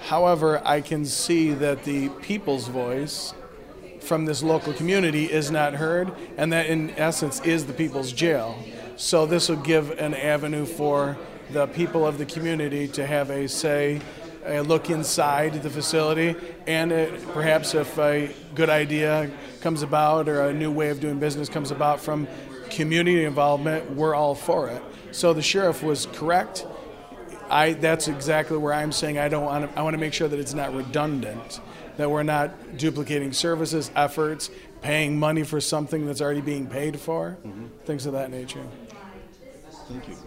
However, I can see that the people's voice from this local community is not heard, and that in essence is the people's jail. So this will give an avenue for the people of the community to have a say, a look inside the facility, and perhaps if a good idea comes about or a new way of doing business comes about from community involvement, we're all for it. So the sheriff was correct. That's exactly where I'm saying I want to make sure that it's not redundant, that we're not duplicating services, efforts, paying money for something that's already being paid for, things of that nature. Thank you.